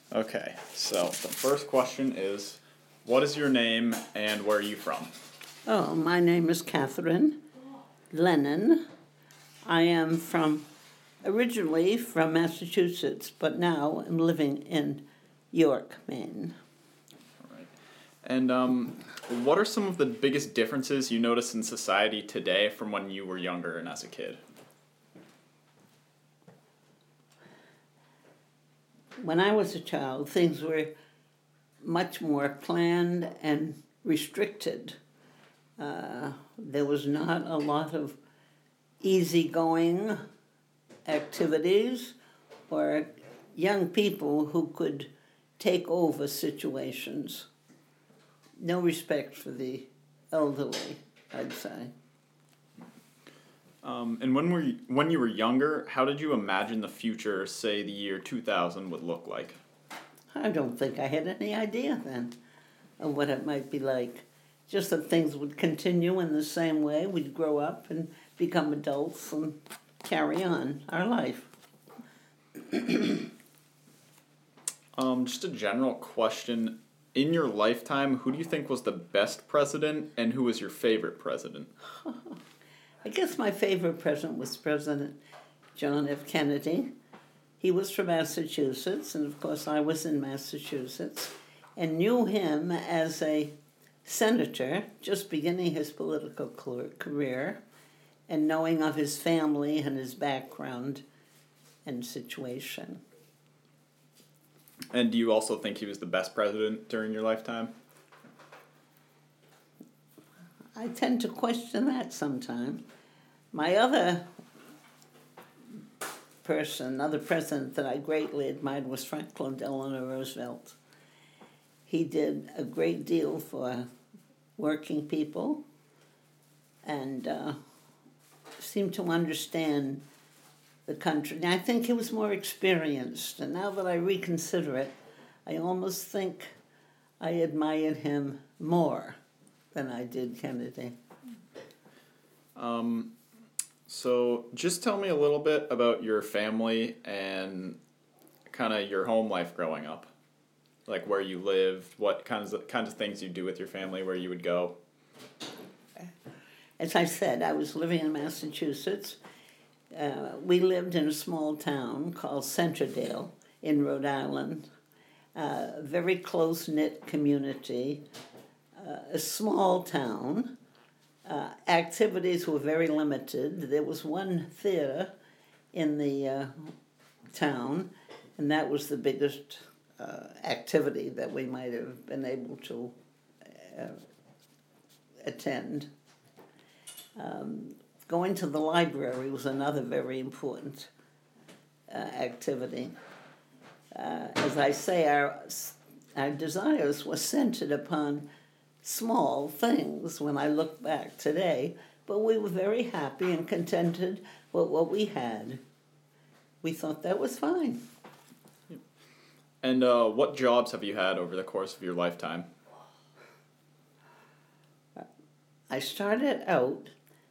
Okay, so the first question is, what is your name and where are you from? Oh, my name is Catherine Lennon. I am originally from Massachusetts, but now I'm living in York, Maine. All right. And what are some of the biggest differences you notice in society today from when you were younger and as a kid? When I was a child, things were much more planned and restricted. There was not a lot of easygoing activities or young people who could take over situations. No respect for the elderly, I'd say. And when you were younger, how did you imagine the future, say the year 2000, would look like? I don't think I had any idea then of what it might be like. Just that things would continue in the same way. We'd grow up and become adults and carry on our life. Just a general question. In your lifetime, who do you think was the best president and who was your favorite president? I guess my favorite president was President John F. Kennedy. He was from Massachusetts, and of course I was in Massachusetts, and knew him as a senator, just beginning his political career, and knowing of his family and his background and situation. And do you also think he was the best president during your lifetime? I tend to question that sometimes. My other president that I greatly admired was Franklin Delano Roosevelt. He did a great deal for working people and seemed to understand the country. And I think he was more experienced, and now that I reconsider it, I almost think I admired him more than I did Kennedy. So just tell me a little bit about your family and kind of your home life growing up. Like where you lived, what kinds of things you do with your family, where you would go. As I said, I was living in Massachusetts. We lived in a small town called Centerdale in Rhode Island. A very close-knit community, a small town. Activities were very limited. There was one theater in the town, and that was the biggest activity that we might have been able to attend. Going to the library was another very important activity. As I say, our desires were centered upon small things when I look back today, but we were very happy and contented with what we had. We thought that was fine. And what jobs have you had over the course of your lifetime? I started out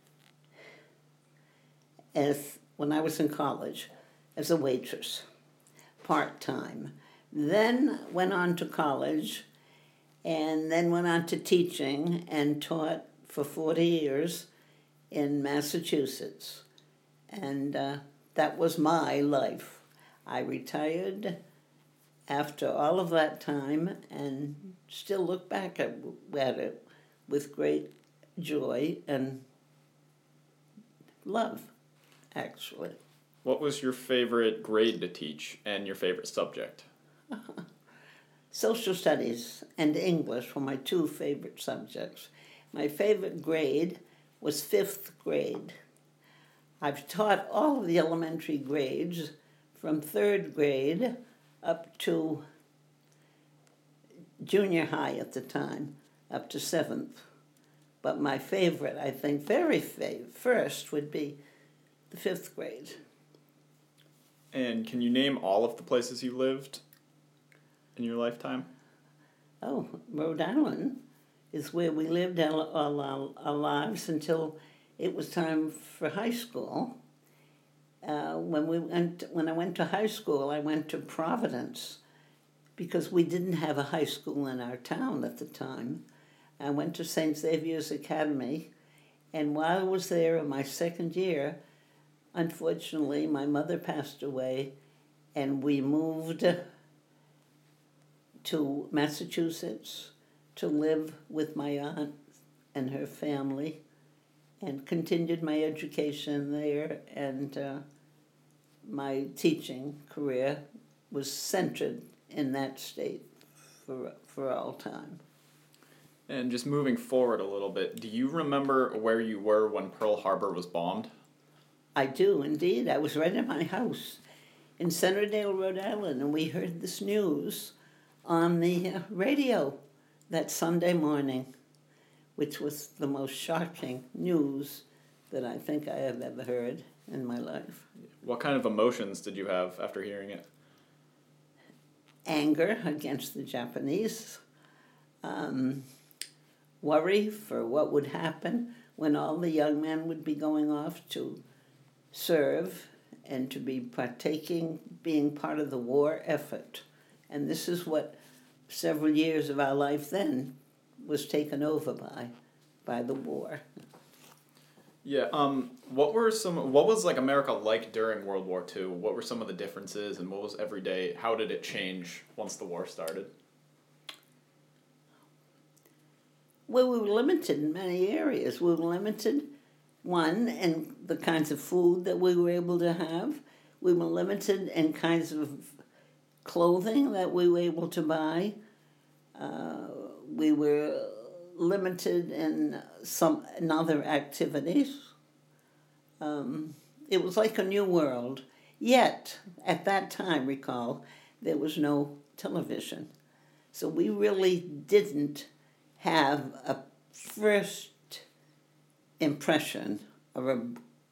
when I was in college as a waitress, part-time. Then went on to college and then went on to teaching and taught for 40 years in Massachusetts. And that was my life. I retired after all of that time and still look back at it with great joy and love, actually. What was your favorite grade to teach and your favorite subject? Social studies and English were my two favorite subjects. My favorite grade was 5th grade. I've taught all of the elementary grades from 3rd grade up to junior high at the time, up to 7th. But my favorite, I think, first would be the 5th grade. And can you name all of the places you lived in your lifetime? Oh, Rhode Island is where we lived all our lives until it was time for high school. When I went to high school, I went to Providence because we didn't have a high school in our town at the time. I went to St. Xavier's Academy, and while I was there in my second year, unfortunately, my mother passed away, and we moved to Massachusetts to live with my aunt and her family, and continued my education there, and my teaching career was centered in that state for all time. And just moving forward a little bit, do you remember where you were when Pearl Harbor was bombed? I do, indeed. I was right at my house in Centerdale, Rhode Island, and we heard this news on the radio that Sunday morning, which was the most shocking news that I think I have ever heard in my life. What kind of emotions did you have after hearing it? Anger against the Japanese, worry for what would happen when all the young men would be going off to serve and to be being part of the war effort. And this is what several years of our life then was taken over by the war. Yeah. What was like America like during World War II? What were some of the differences, and what was every day? How did it change once the war started? Well, we were limited in many areas. We were limited, one, in the kinds of food that we were able to have. We were limited in kinds of clothing that we were able to buy. We were limited in other activities. It was like a new world. Yet, at that time, recall, there was no television. So we really didn't have a first impression or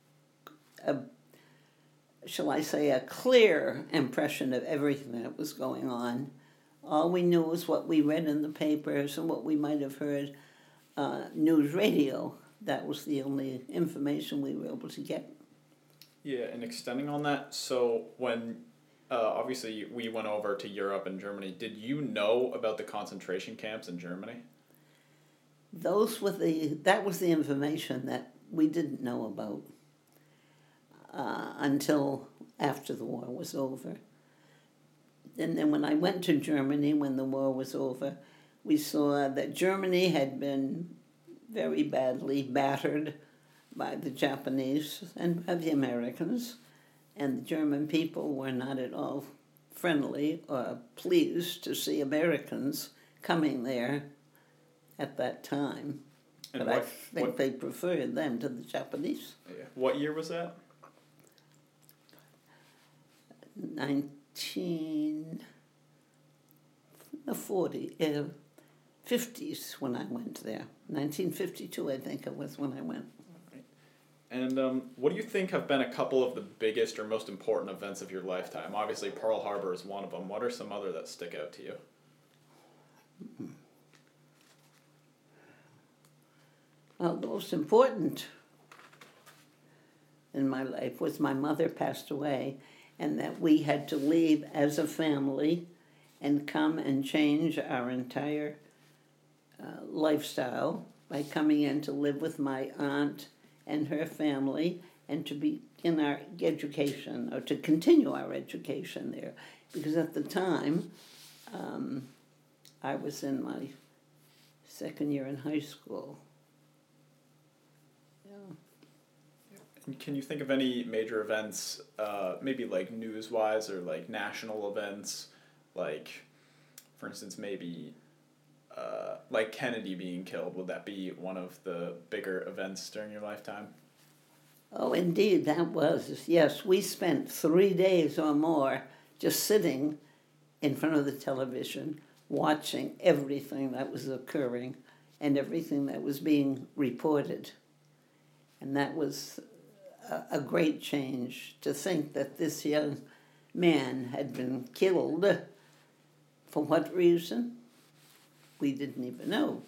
shall I say, a clear impression of everything that was going on. All we knew was what we read in the papers and what we might have heard news radio. That was the only information we were able to get. Yeah, and extending on that, so when obviously we went over to Europe and Germany, did you know about the concentration camps in Germany? That was the information that we didn't know about until after the war was over. And then when I went to Germany, when the war was over, we saw that Germany had been very badly battered by the Japanese and by the Americans, and the German people were not at all friendly or pleased to see Americans coming there at that time. And but I think they preferred them to the Japanese. Yeah. What year was that? 50s when I went there. 1952, I think it was when I went. And what do you think have been a couple of the biggest or most important events of your lifetime? Obviously, Pearl Harbor is one of them. What are some other that stick out to you? Well, the most important in my life was my mother passed away, and that we had to leave as a family and come and change our entire lifestyle by coming in to live with my aunt and her family and to begin our education, or to continue our education there. Because at the time, I was in my second year in high school. And can you think of any major events, maybe like news-wise or like national events, like, for instance, maybe like Kennedy being killed? Would that be one of the bigger events during your lifetime? Oh, indeed, that was. Yes, we spent 3 days or more just sitting in front of the television, watching everything that was occurring and everything that was being reported. And that was a great change, to think that this young man had been killed. For what reason? We didn't even know.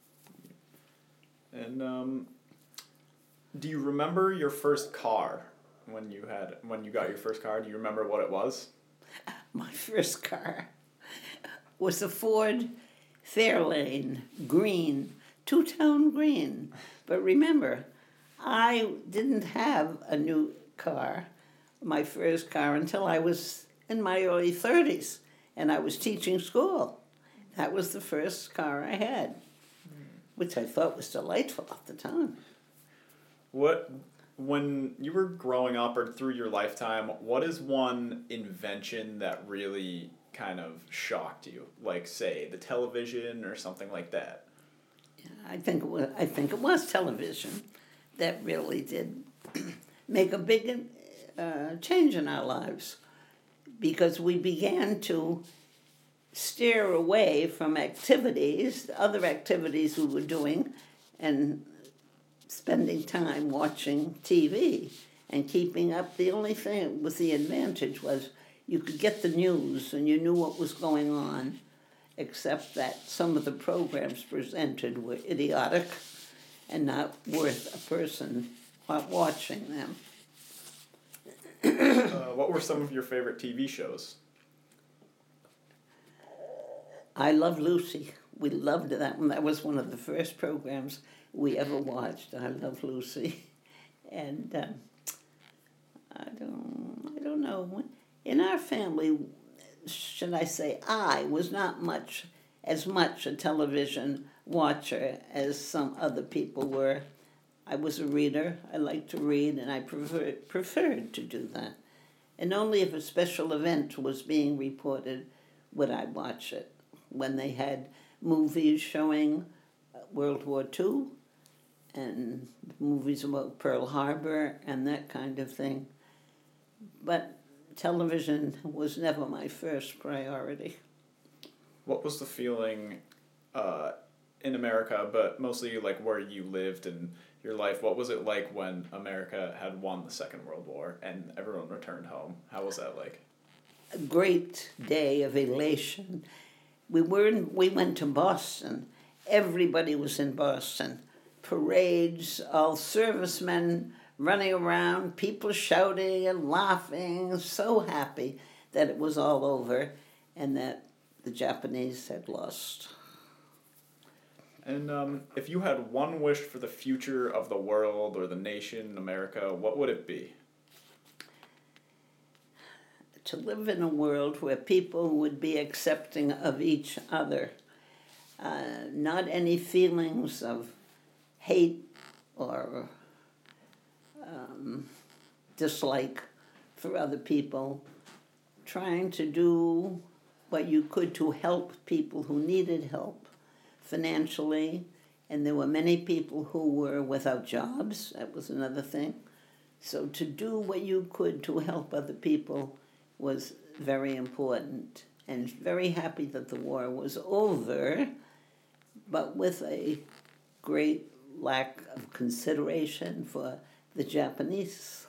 And do you remember your first car when you got your first car? Do you remember what it was? My first car. was a Ford Fairlane green, two-tone green. But remember, I didn't have a new car, my first car, until I was in my early 30s, and I was teaching school. That was the first car I had, which I thought was delightful at the time. When you were growing up or through your lifetime, what is one invention that really kind of shocked you? Like, say, the television or something like that? I think it was television that really did make a big change in our lives, because we began to steer away from other activities we were doing, and spending time watching TV and keeping up. The only thing with the advantage was you could get the news and you knew what was going on, except that some of the programs presented were idiotic and not worth a person watching them. What were some of your favorite TV shows? I Love Lucy. We loved that one. That was one of the first programs we ever watched. I Love Lucy. And I don't know. In our family, should I say, I was not as much a television watcher as some other people were. I was a reader. I liked to read, and I preferred to do that. And only if a special event was being reported would I watch it. When they had movies showing World War II and movies about Pearl Harbor and that kind of thing. But television was never my first priority. What was the feeling in America, but mostly like where you lived and your life? What was it like when America had won the Second World War and everyone returned home? How was that like? A great day of elation. We went to Boston. Everybody was in Boston. Parades, all servicemen running around, people shouting and laughing, so happy that it was all over and that the Japanese had lost. And if you had one wish for the future of the world or the nation, America, what would it be? To live in a world where people would be accepting of each other, not any feelings of hate or dislike for other people, trying to do what you could to help people who needed help financially, and there were many people who were without jobs. That was another thing. So to do what you could to help other people was very important, and very happy that the war was over, but with a great lack of consideration for the Japanese.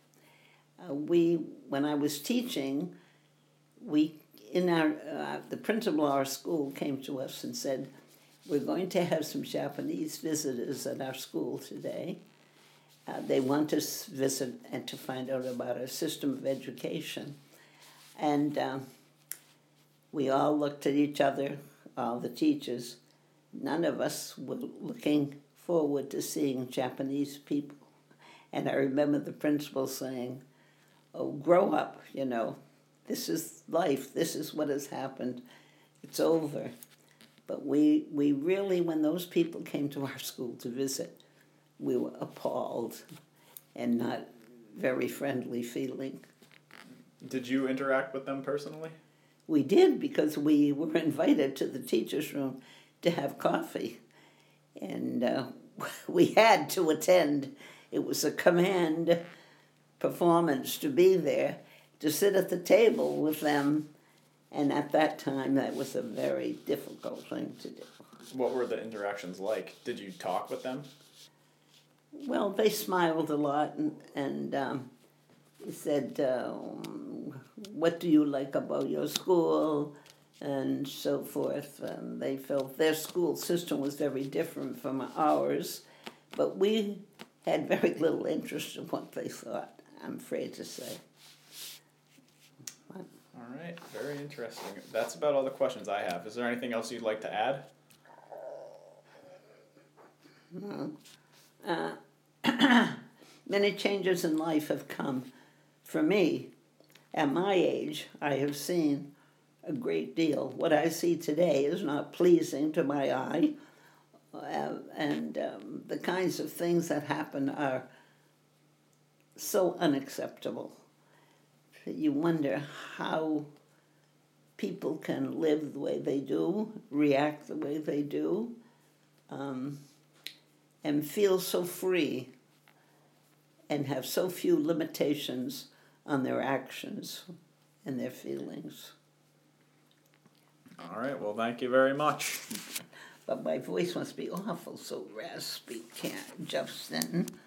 When I was teaching, the principal of our school came to us and said, "We're going to have some Japanese visitors at our school today. They want to visit and to find out about our system of education." And we all looked at each other, all the teachers. None of us were looking forward to seeing Japanese people. And I remember the principal saying, "Oh, grow up, This is life. This is what has happened. It's over." But we really, when those people came to our school to visit, we were appalled and not very friendly feeling. Did you interact with them personally? We did, because we were invited to the teacher's room to have coffee. And we had to attend. It was a command performance to be there, to sit at the table with them. And at that time, that was a very difficult thing to do. What were the interactions like? Did you talk with them? Well, they smiled a lot and said, "What do you like about your school?" and so forth. They felt their school system was very different from ours, but we had very little interest in what they thought, I'm afraid to say. All All right, very interesting. That's about all the questions I have. Is there anything else you'd like to add? Many changes in life have come. For me, at my age, I have seen a great deal. What I see today is not pleasing to my eye, and the kinds of things that happen are so unacceptable. You wonder how people can live the way they do, react the way they do, and feel so free and have so few limitations on their actions and their feelings. All right, well, thank you very much. But my voice must be awful, so raspy, can't, Justin.